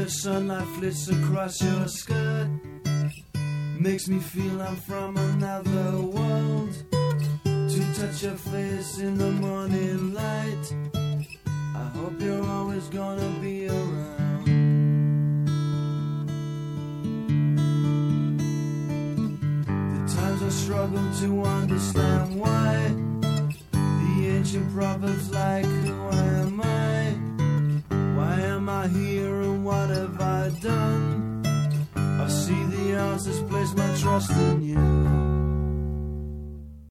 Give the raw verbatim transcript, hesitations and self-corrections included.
the sunlight flits across your skirt. Makes me feel I'm from another world. To touch your face in the morning light. I hope you're always gonna be around. The times I struggle to understand why. The ancient proverbs like, who am I? Why am I here and what have I done? I see the answers, place my trust in you.